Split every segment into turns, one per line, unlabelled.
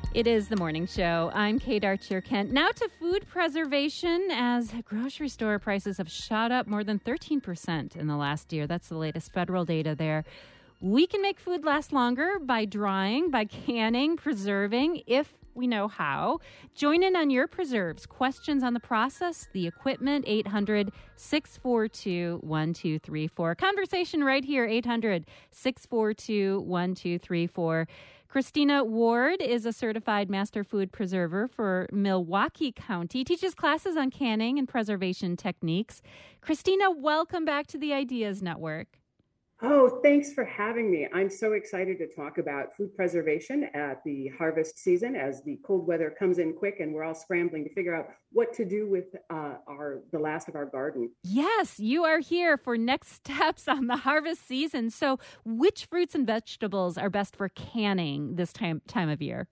It is the morning show. I'm Kate Archer-Kent. Now to food preservation, as grocery store prices have shot up more than 13% in the last year. That's the latest federal data there. We can make food last longer by drying, by canning, preserving, if we know how. Join in on your preserves. Questions on the process, the equipment, 800-642-1234. Conversation right here, 800-642-1234. Christina Ward is a certified master food preserver for Milwaukee County, teaches classes on canning and preservation techniques. Christina, welcome back to the Ideas Network.
Oh, thanks for having me. I'm so excited to talk about food preservation at the harvest season as the cold weather comes in quick and we're all scrambling to figure out what to do with the last of our garden.
Yes, you are here for next steps on the harvest season. So which fruits and vegetables are best for canning this time of year?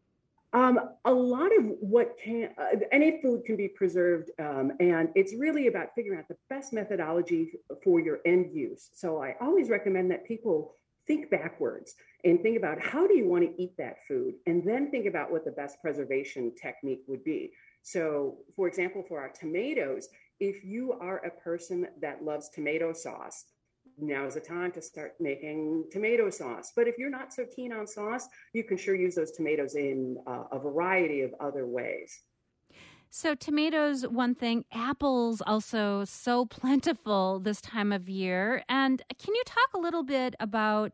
A lot of any food can be preserved, and it's really about figuring out the best methodology for your end use. So I always recommend that people think backwards and think about how do you want to eat that food, and then think about what the best preservation technique would be. So, for example, for our tomatoes, if you are a person that loves tomato sauce, now is the time to start making tomato sauce. But if you're not so keen on sauce, you can sure use those tomatoes in a variety of other ways.
So tomatoes, one thing, apples also so plentiful this time of year. And can you talk a little bit about,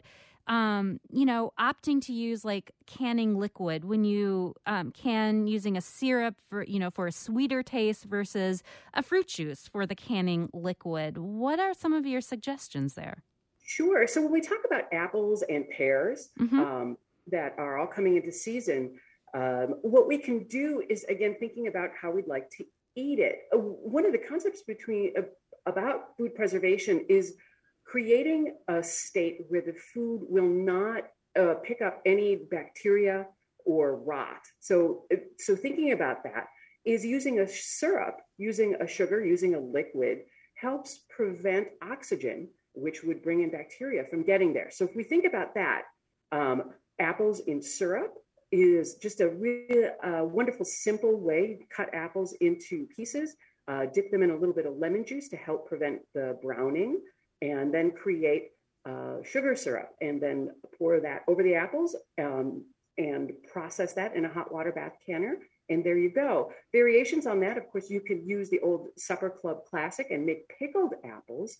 opting to use like canning liquid when you can using a syrup for a sweeter taste versus a fruit juice for the canning liquid? What are some of your suggestions there?
Sure. So when we talk about apples and pears that are all coming into season, what we can do is, again, thinking about how we'd like to eat it. One of the concepts about food preservation is creating a state where the food will not pick up any bacteria or rot. So thinking about that is using a syrup, using a sugar, using a liquid helps prevent oxygen, which would bring in bacteria from getting there. So if we think about that, apples in syrup is just a really wonderful, simple way to cut apples into pieces, dip them in a little bit of lemon juice to help prevent the browning, and then create sugar syrup, and then pour that over the apples and process that in a hot water bath canner. And there you go. Variations on that, of course, you could use the old Supper Club classic and make pickled apples.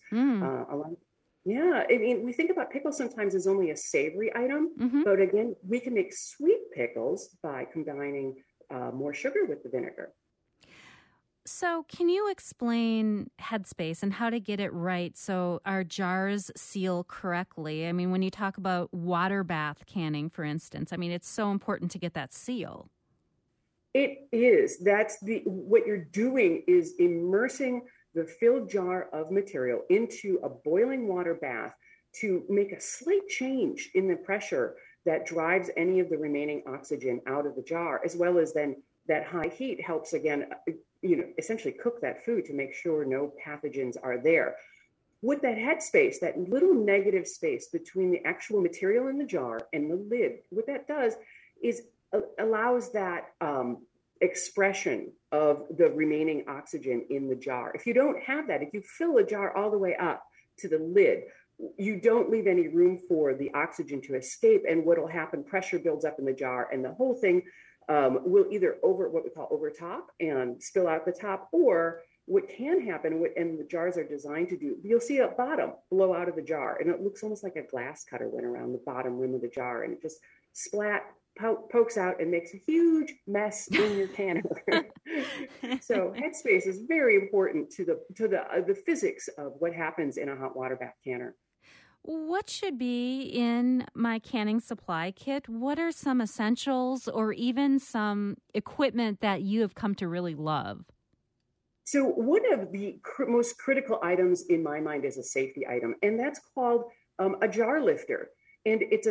Yeah, I mean, we think about pickles sometimes as only a savory item, but again, we can make sweet pickles by combining more sugar with the vinegar.
So can you explain headspace and how to get it right so our jars seal correctly? I mean, when you talk about water bath canning, for instance, I mean, it's so important to get that seal.
It is. What you're doing is immersing the filled jar of material into a boiling water bath to make a slight change in the pressure that drives any of the remaining oxygen out of the jar, as well as then that high heat helps, again, essentially cook that food to make sure no pathogens are there. With that headspace, that little negative space between the actual material in the jar and the lid, what that does is allows that expression of the remaining oxygen in the jar. If you don't have that, if you fill a jar all the way up to the lid, you don't leave any room for the oxygen to escape. And what will happen, pressure builds up in the jar and the whole thing will either overtop and spill out the top, or what can happen, and the jars are designed to do, you'll see a bottom blow out of the jar, and it looks almost like a glass cutter went around the bottom rim of the jar, and it just pokes out and makes a huge mess in your canner. So headspace is very important to the physics of what happens in a hot water bath canner.
What should be in my canning supply kit? What are some essentials or even some equipment that you have come to really love?
So one of the most critical items in my mind is a safety item, and that's called a jar lifter. And it's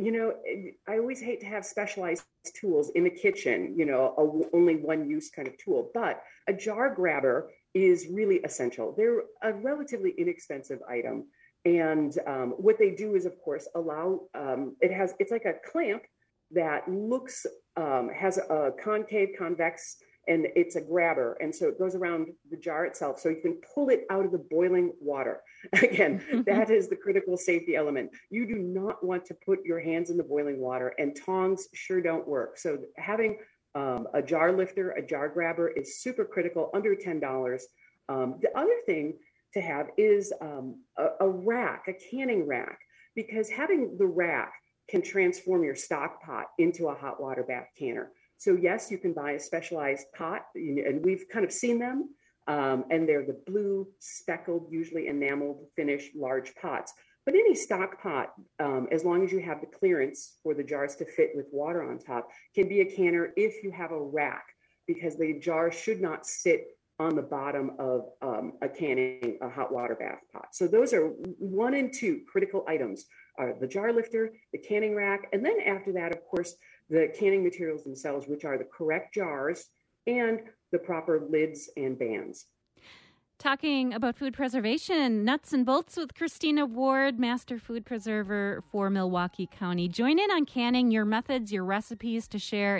I always hate to have specialized tools in the kitchen, only one use kind of tool, but a jar grabber is really essential. They're a relatively inexpensive item. And what they do is, of course, allow, it's like a clamp that looks, has a convex, and it's a grabber. And so it goes around the jar itself. So you can pull it out of the boiling water. Again, that is the critical safety element. You do not want to put your hands in the boiling water, and tongs sure don't work. So having a jar lifter, a jar grabber is super critical, under $10. The other thing to have is a rack, a canning rack, because having the rack can transform your stock pot into a hot water bath canner. So yes, you can buy a specialized pot, and we've kind of seen them, and they're the blue, speckled, usually enameled, finished, large pots. But any stock pot, as long as you have the clearance for the jars to fit with water on top, can be a canner if you have a rack, because the jar should not sit on the bottom of a hot water bath pot. So those are 1 and 2 critical items, are the jar lifter, the canning rack, and then after that, of course, the canning materials themselves, which are the correct jars and the proper lids and bands.
Talking about food preservation, nuts and bolts with Christina Ward, Master Food Preserver for Milwaukee County. Join in on canning, your methods, your recipes to share.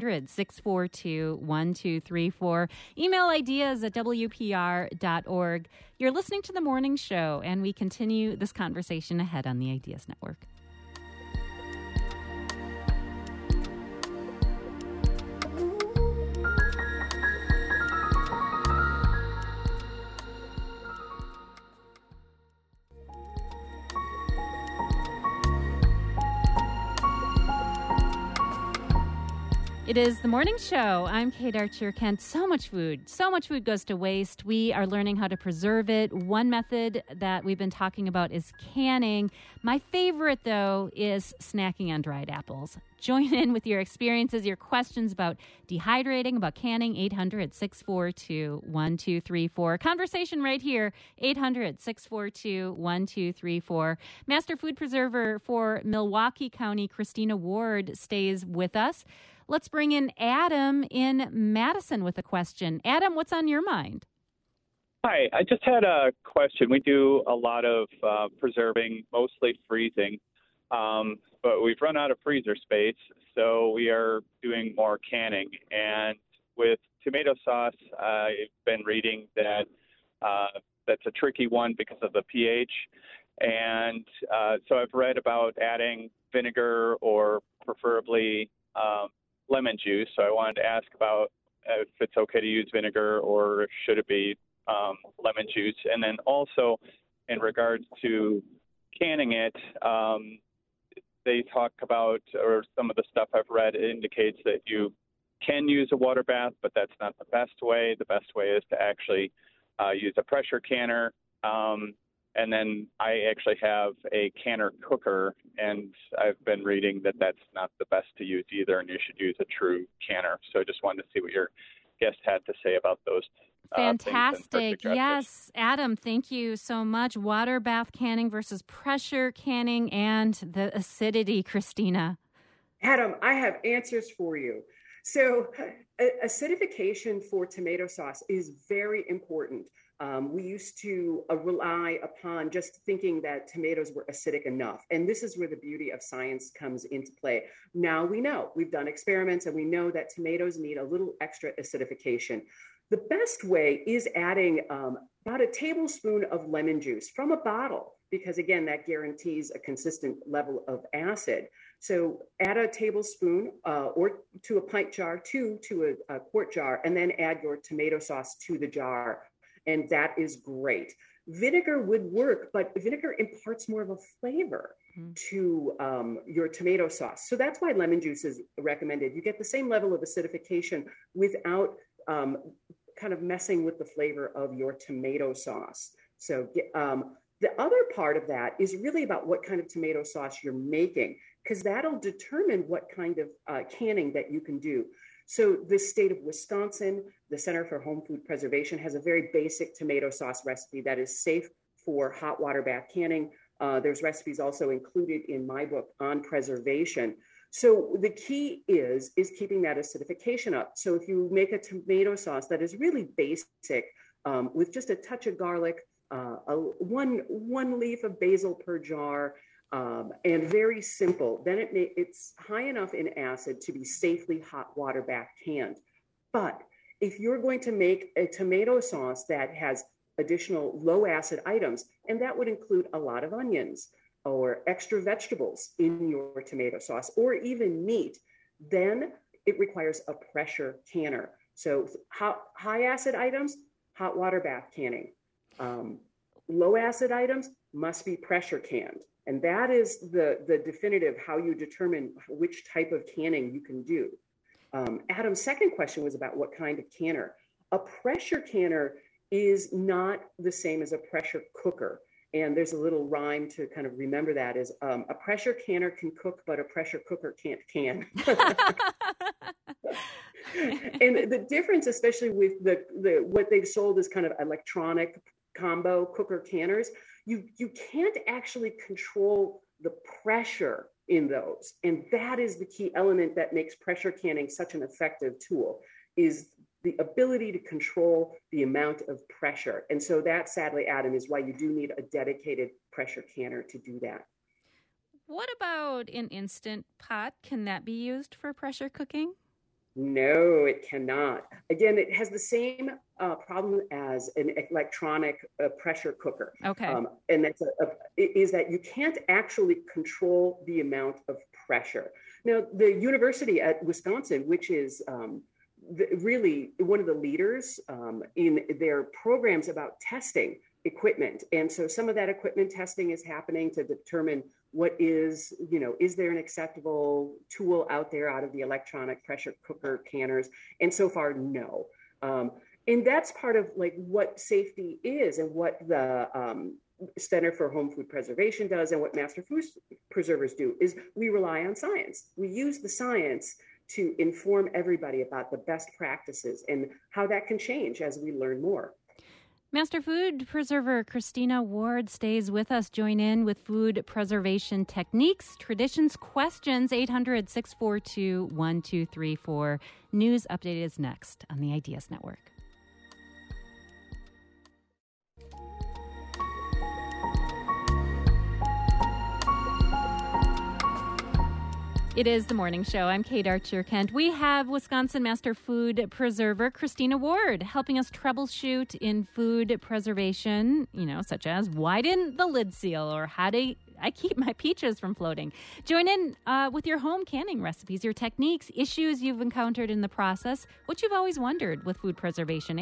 800-642-1234. Email ideas at WPR.org. You're listening to The Morning Show, and we continue this conversation ahead on the Ideas Network. It is The Morning Show. I'm Kate Archer-Kent. So much food goes to waste. We are learning how to preserve it. One method that we've been talking about is canning. My favorite, though, is snacking on dried apples. Join in with your experiences, your questions about dehydrating, about canning. 800-642-1234. Conversation right here. 800-642-1234. Master Food Preserver for Milwaukee County, Christina Ward, stays with us. Let's bring in Adam in Madison with a question. Adam, what's on your mind?
Hi, I just had a question. We do a lot of preserving, mostly freezing, but we've run out of freezer space, so we are doing more canning. And with tomato sauce, I've been reading that that's a tricky one because of the pH. And so I've read about adding vinegar or preferably lemon juice. So I wanted to ask about if it's okay to use vinegar or should it be lemon juice. And then also in regards to canning it, they talk about, or some of the stuff I've read indicates that you can use a water bath, but that's not the best way. The best way is to actually use a pressure canner. And then I actually have a canner cooker, and I've been reading that that's not the best to use either, and you should use a true canner. So I just wanted to see what your guest had to say about those.
Fantastic. Yes, Adam, thank you so much. Water bath canning versus pressure canning and the acidity, Christina.
Adam, I have answers for you. So acidification for tomato sauce is very important. We used to rely upon just thinking that tomatoes were acidic enough. And this is where the beauty of science comes into play. Now we know, we've done experiments, and we know that tomatoes need a little extra acidification. The best way is adding about a tablespoon of lemon juice from a bottle, because again, that guarantees a consistent level of acid. So add a tablespoon or to a pint jar, to a quart jar, and then add your tomato sauce to the jar. And that is great. Vinegar would work, but vinegar imparts more of a flavor to your tomato sauce. So that's why lemon juice is recommended. You get the same level of acidification without kind of messing with the flavor of your tomato sauce. So the other part of that is really about what kind of tomato sauce you're making, because that'll determine what kind of canning that you can do. So the state of Wisconsin, the Center for Home Food Preservation, has a very basic tomato sauce recipe that is safe for hot water bath canning. There's recipes also included in my book on preservation. So the key is keeping that acidification up. So if you make a tomato sauce that is really basic, with just a touch of garlic, one leaf of basil per jar, and very simple. Then it's high enough in acid to be safely hot water bath canned. But if you're going to make a tomato sauce that has additional low acid items, and that would include a lot of onions or extra vegetables in your tomato sauce, or even meat, then it requires a pressure canner. So high acid items, hot water bath canning. Low acid items must be pressure canned. And that is the definitive how you determine which type of canning you can do. Adam's second question was about what kind of canner. A pressure canner is not the same as a pressure cooker. And there's a little rhyme to kind of remember that is a pressure canner can cook, but a pressure cooker can't can. And the difference, especially with the what they've sold as kind of electronic combo cooker canners, you can't actually control the pressure in those. And that is the key element that makes pressure canning such an effective tool, is the ability to control the amount of pressure. And so that, sadly, Adam, is why you do need a dedicated pressure canner to do that.
What about an Instant Pot? Can that be used for pressure cooking?
No, it cannot. Again, it has the same problem as an electronic pressure cooker.
Okay.
And that's is that you can't actually control the amount of pressure. Now, the University at Wisconsin, which is really one of the leaders in their programs about testing equipment. And so some of that equipment testing is happening to determine what is there an acceptable tool out there out of the electronic pressure cooker canners? And so far, no. And that's part of like what safety is and what the Center for Home Food Preservation does and what Master Food Preservers do is we rely on science. We use the science to inform everybody about the best practices and how that can change as we learn more.
Master Food Preserver Christina Ward stays with us. Join in with food preservation techniques, traditions, questions, 800-642-1234. News Update is next on the Ideas Network. It is the morning show. I'm Kate Archer-Kent. We have Wisconsin Master Food Preserver Christina Ward helping us troubleshoot in food preservation, such as why didn't the lid seal or how do I keep my peaches from floating. Join in with your home canning recipes, your techniques, issues you've encountered in the process, what you've always wondered with food preservation.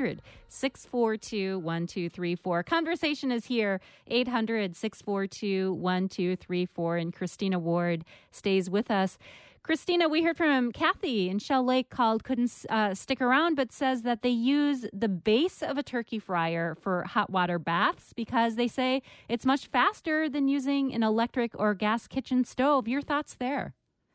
800-642-1234. Conversation is here, 800-642-1234. And Christina Ward stays with us. Christina, we heard from Kathy in Shell Lake couldn't stick around, but says that they use the base of a turkey fryer for hot water baths because they say it's much faster than using an electric or gas kitchen stove. Your thoughts there?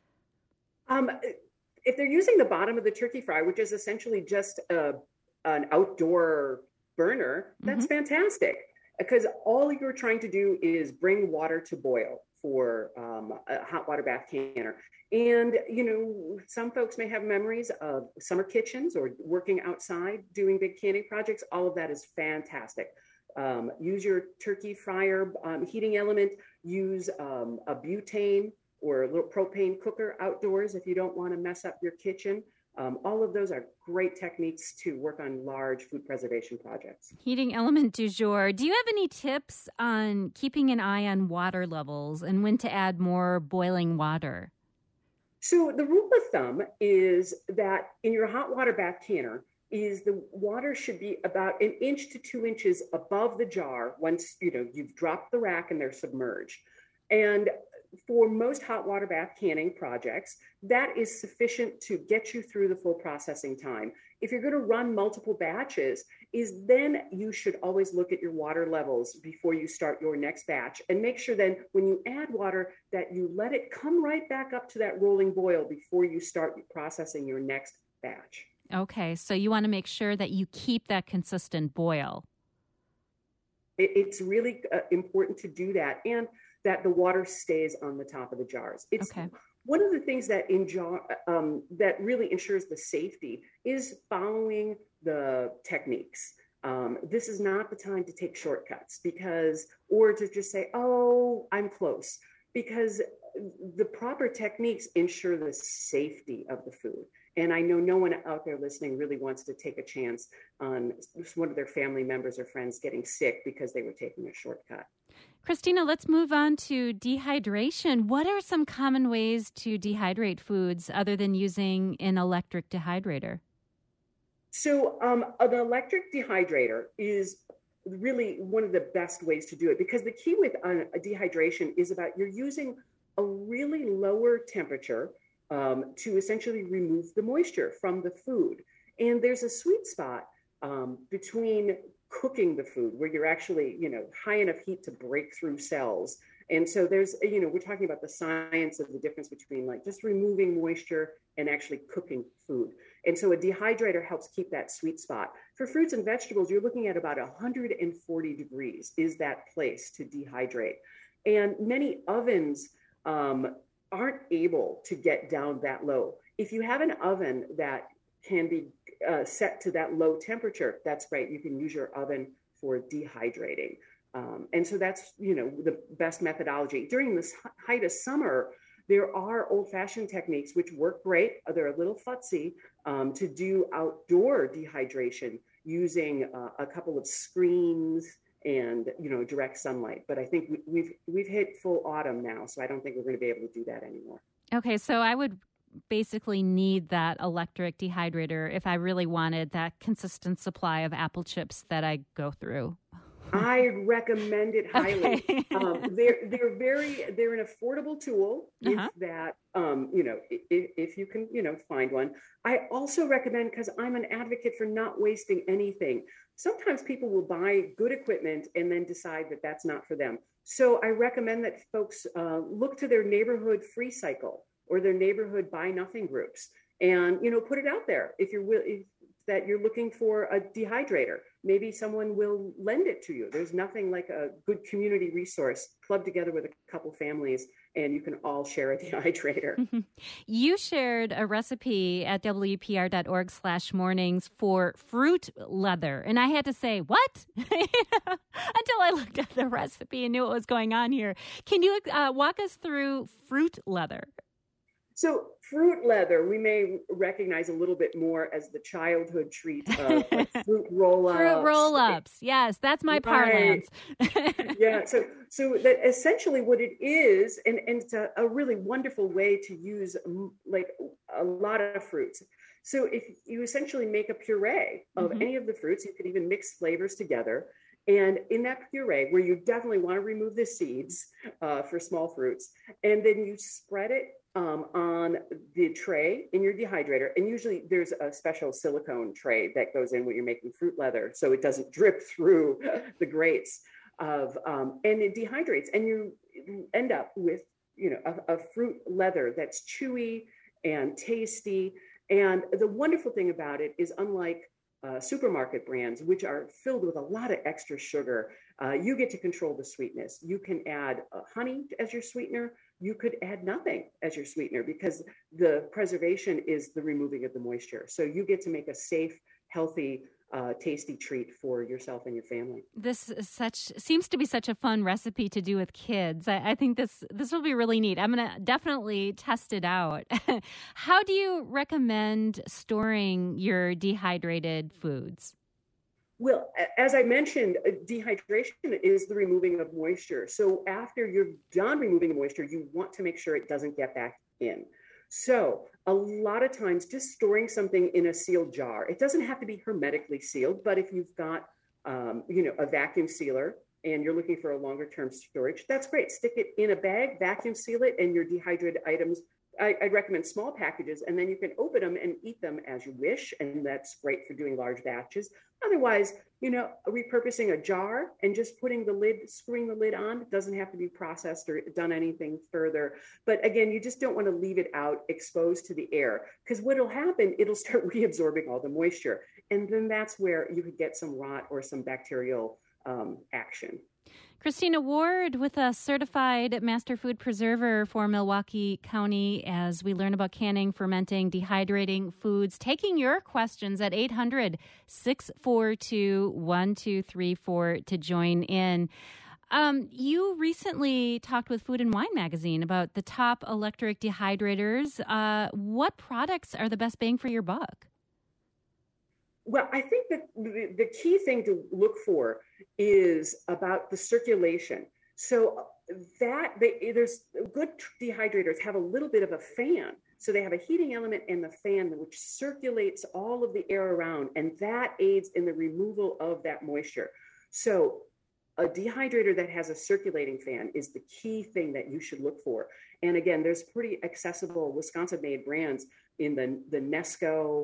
If they're using the bottom of the turkey fryer, which is essentially just an outdoor burner, that's fantastic because all you're trying to do is bring water to boil for a hot water bath canner. And, some folks may have memories of summer kitchens or working outside doing big canning projects. All of that is fantastic. Use your turkey fryer heating element. Use a butane or a little propane cooker outdoors if you don't want to mess up your kitchen. All of those are great techniques to work on large food preservation projects.
Heating element du jour. Do you have any tips on keeping an eye on water levels and when to add more boiling water?
So the rule of thumb is that in your hot water bath canner is the water should be about 1 inch to 2 inches above the jar once you've dropped the rack and they're submerged. And for most hot water bath canning projects, that is sufficient to get you through the full processing time. If you're going to run multiple batches, then you should always look at your water levels before you start your next batch and make sure then when you add water that you let it come right back up to that rolling boil before you start processing your next batch.
Okay, so you want to make sure that you keep that consistent boil.
It's really important to do that and that the water stays on the top of the jars. It's okay. One of the things that that really ensures the safety is following the techniques. this is not the time to take shortcuts or to just say, oh, I'm close, because the proper techniques ensure the safety of the food. And I know no one out there listening really wants to take a chance on one of their family members or friends getting sick because they were taking a shortcut.
Christina, let's move on to dehydration. What are some common ways to dehydrate foods other than using an electric dehydrator?
So an electric dehydrator is really one of the best ways to do it, because the key with a dehydration is about you're using a really lower temperature to essentially remove the moisture from the food. And there's a sweet spot between cooking the food where you're actually, high enough heat to break through cells. And so there's, we're talking about the science of the difference between like just removing moisture and actually cooking food. And so a dehydrator helps keep that sweet spot. For fruits and vegetables, you're looking at about 140 degrees is that place to dehydrate. And many ovens aren't able to get down that low. If you have an oven that can be set to that low temperature, that's great. You can use your oven for dehydrating. And so that's, the best methodology. During this height of summer, there are old-fashioned techniques which work great. They're a little futzy to do outdoor dehydration using a couple of screens and, direct sunlight. But I think we've hit full autumn now, so I don't think we're going to be able to do that anymore.
Okay, so I would basically need that electric dehydrator if I really wanted that consistent supply of apple chips that I go through.
I recommend it highly.
Okay.
They're an affordable tool if that, if you can, find one. I also recommend, because I'm an advocate for not wasting anything. Sometimes people will buy good equipment and then decide that that's not for them. So I recommend that folks look to their neighborhood free cycle or their neighborhood buy nothing groups and, put it out there. If you're looking for a dehydrator, maybe someone will lend it to you. There's nothing like a good community resource clubbed together with a couple families, and you can all share a dehydrator.
You shared a recipe at WPR.org/mornings for fruit leather. And I had to say, what? Until I looked at the recipe and knew what was going on here. Can you walk us through fruit leather?
So fruit leather, we may recognize a little bit more as the childhood treat of like fruit roll-ups.
Fruit roll-ups, yes, that's my parlance.
Yeah, so that essentially what it is, and it's a really wonderful way to use like a lot of fruits. So if you essentially make a puree of any of the fruits, you could even mix flavors together. And in that puree, where you definitely want to remove the seeds for small fruits, and then you spread it on the tray in your dehydrator. And usually there's a special silicone tray that goes in when you're making fruit leather, so it doesn't drip through the grates and it dehydrates. And you end up with, a fruit leather that's chewy and tasty. And the wonderful thing about it is, unlike supermarket brands, which are filled with a lot of extra sugar, you get to control the sweetness. You can add honey as your sweetener. You could add nothing as your sweetener, because the preservation is the removing of the moisture. So you get to make a safe, healthy, tasty treat for yourself and your family.
This is seems to be such a fun recipe to do with kids. I think this will be really neat. I'm going to definitely test it out. How do you recommend storing your dehydrated foods?
Well, as I mentioned, dehydration is the removing of moisture. So after you're done removing the moisture, you want to make sure it doesn't get back in. So a lot of times just storing something in a sealed jar, it doesn't have to be hermetically sealed, but if you've got, a vacuum sealer and you're looking for a longer term storage, that's great. Stick it in a bag, vacuum seal it, and your dehydrated items, I'd recommend small packages, and then you can open them and eat them as you wish. And that's great for doing large batches. Otherwise, repurposing a jar and just screwing the lid on, it doesn't have to be processed or done anything further. But again, you just don't want to leave it out exposed to the air, because what'll happen, it'll start reabsorbing all the moisture. And then that's where you could get some rot or some bacterial action.
Christina Ward with a certified master food preserver for Milwaukee County as we learn about canning, fermenting, dehydrating foods. Taking your questions at 800-642-1234 to join in. You recently talked with Food and Wine Magazine about the top electric dehydrators. What products are the best bang for your buck?
Well, I think that the key thing to look for is about the circulation. So there's good dehydrators have a little bit of a fan. So they have a heating element in the fan which circulates all of the air around, and that aids in the removal of that moisture. So a dehydrator that has a circulating fan is the key thing that you should look for. And again, there's pretty accessible Wisconsin-made brands in the Nesco,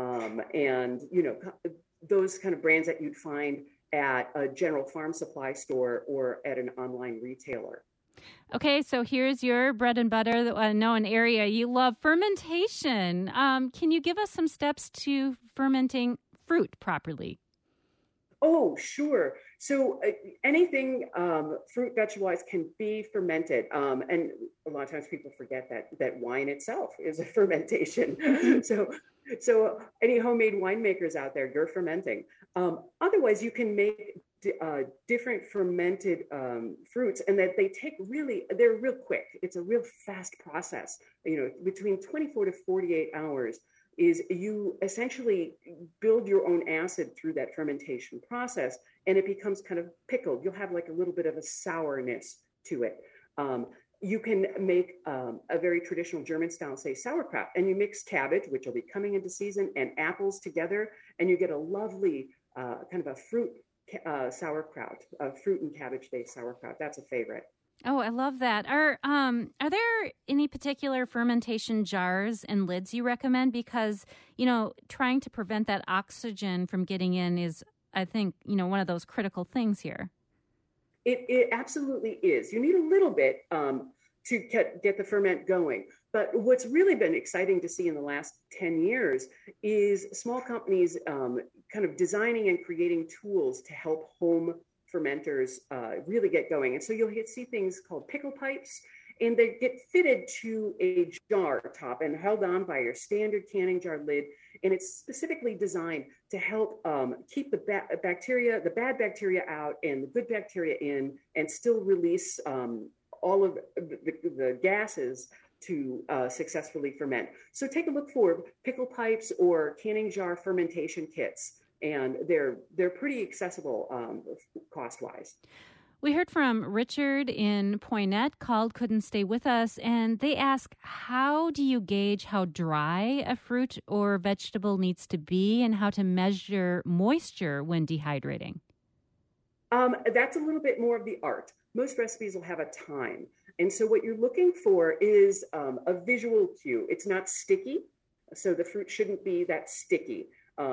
and those kind of brands that you'd find at a general farm supply store or at an online retailer.
Okay, so here's your bread and butter. I know an area you love, fermentation. Can you give us some steps to fermenting fruit properly?
Oh, sure. So anything fruit, vegetable-wise can be fermented. And a lot of times people forget that wine itself is a fermentation. So any homemade winemakers out there, you're fermenting. Otherwise, you can make different fermented fruits, and that they're real quick. It's a real fast process. Between 24 to 48 hours is you essentially build your own acid through that fermentation process, and it becomes kind of pickled. You'll have like a little bit of a sourness to it. You can make a very traditional German style, say sauerkraut, and you mix cabbage, which will be coming into season, and apples together, and you get a lovely kind of a fruit sauerkraut, fruit and cabbage-based sauerkraut. That's a favorite.
Oh, I love that. Are there any particular fermentation jars and lids you recommend? Because, trying to prevent that oxygen from getting in is, I think, one of those critical things here.
It absolutely is. You need a little bit to get the ferment going. But what's really been exciting to see in the last 10 years is small companies kind of designing and creating tools to help home fermenters really get going. And so you'll see things called pickle pipes, and they get fitted to a jar top and held on by your standard canning jar lid. And it's specifically designed to help keep the bad bacteria out and the good bacteria in, and still release all of the gases to successfully ferment. So take a look for pickle pipes or canning jar fermentation kits. And they're pretty accessible cost-wise.
We heard from Richard in Poinet, called Couldn't Stay With Us, and they ask, how do you gauge how dry a fruit or vegetable needs to be and how to measure moisture when dehydrating?
That's a little bit more of the art. Most recipes will have a time. And so what you're looking for is a visual cue. It's not sticky, so the fruit shouldn't be that sticky.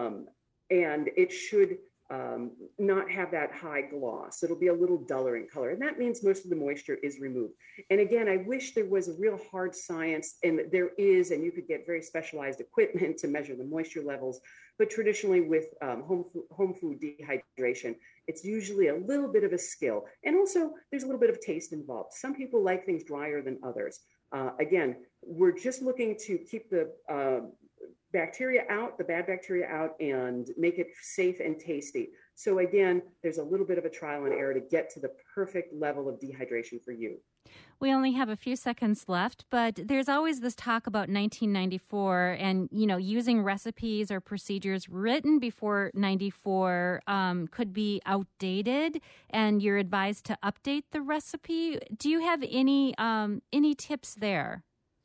And it should not have that high gloss. It'll be a little duller in color. And that means most of the moisture is removed. And again, I wish there was a real hard science, and there is, and you could get very specialized equipment to measure the moisture levels. But traditionally with home food dehydration, it's usually a little bit of a skill. And also there's a little bit of taste involved. Some people like things drier than others. Again, we're just looking to keep the bacteria out, the bad bacteria out, and make it safe and tasty. So again, there's a little bit of a trial and error to get to the perfect level of dehydration for you.
We only have a few seconds left, but there's always this talk about 1994 and, using recipes or procedures written before 94 could be outdated, and you're advised to update the recipe. Do you have any tips there?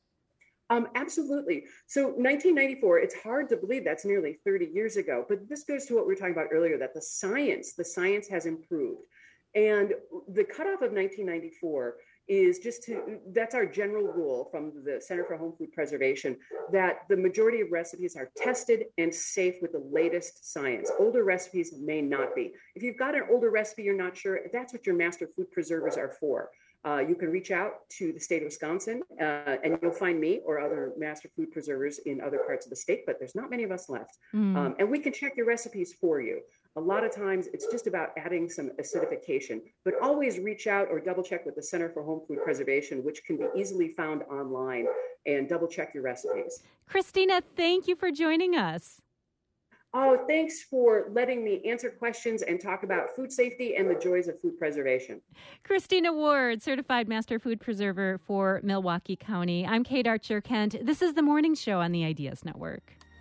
Absolutely. So 1994, it's hard to believe that's nearly 30 years ago, but this goes to what we were talking about earlier, that the science has improved. And the cutoff of 1994 is that's our general rule from the Center for Home Food Preservation, that the majority of recipes are tested and safe with the latest science. Older recipes may not be. If you've got an older recipe you're not sure, that's what your master food preservers are for. You can reach out to the state of Wisconsin and you'll find me or other master food preservers in other parts of the state, but there's not many of us left. And we can check your recipes for you. A lot of times it's just about adding some acidification, but always reach out or double check with the Center for Home Food Preservation, which can be easily found online, and double check your recipes.
Christina, thank you for joining us.
Oh, thanks for letting me answer questions and talk about food safety and the joys of food preservation.
Christina Ward, Certified Master Food Preserver for Milwaukee County. I'm Kate Archer-Kent. This is The Morning Show on the Ideas Network.